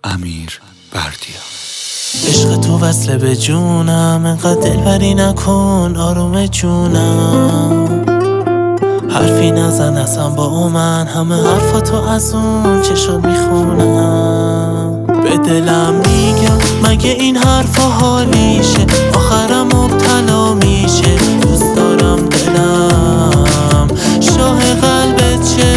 امیر بردیا. عشق تو وصله به جونم، انقدر دلبری نکن آروم جونم. حرفی نزن اصلا با من، همه حرفاتو از اون چشات میخونم. به دلم میگم مگه این حرفا حالیشه، آخرم مبتلا میشه. دوست دارم دلم شاه قلبت چه،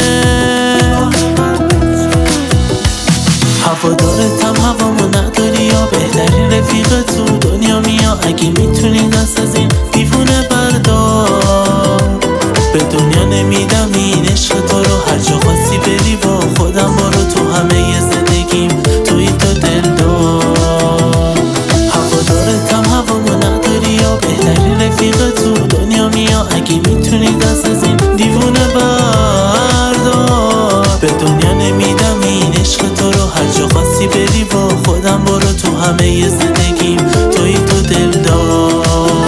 هوادارتم هوامو نداری یا بهترین رفیق تو دنیا میا. اگه میتونی دست از این دیوونه بردار، به دنیا نمیدم این عشق تو رو. هر جا خواستی بری با خودم برو، تو همه زندگیم توی تو دلدار. هوادارتم هوامو نداری یا بهترین رفیق تو دنیا میا. اگه میتونی دست از این دیوونه بردار، به دنیا نمیدم این عشق تو رو. هر جا خواستی بری با خودم برو، تو همه زندگیم توی تو دلدار.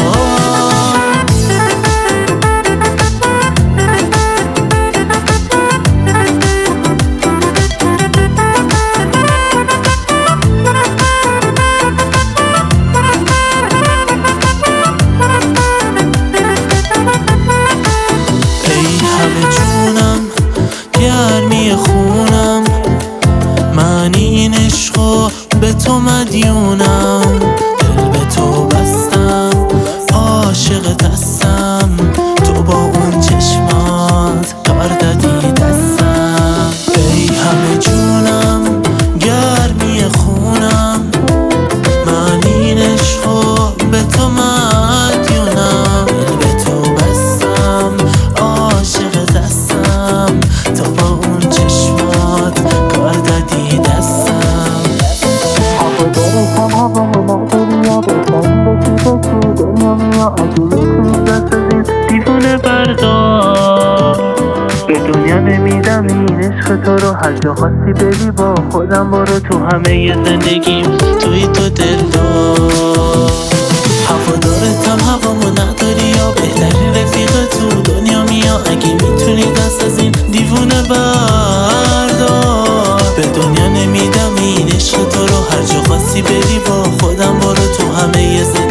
گرمی خونم من این عشقو به تو مدیونم. دل به تو بستم عاشقت هستم، تو با اون چشمات کار دادی دستم. ای همه جونم گرمی خونم من این عشقو به تو مدیونم. دل به تو بستم عاشقت هستم، تو با اون چشمات کار دادی دستم. هوادارتم هوامو نداری یا بهترین رفیق تو دنیا میا. اگه میتونی دست از این دیوونه بردار، به دنیا نمیدم این عشق تو رو. هر جا خواستی بری با خودم برو، تو همه زندگیم توی تو دلدار. هوادارتم هوامو نداری یا بهترین رفیق تو دنیا میا. اگه میتونی دست از این دیوونه بردار، به دنیا نمیدم این عشق تو رو. هر جا خواستی بری با خودم برو، تو همه زندگیم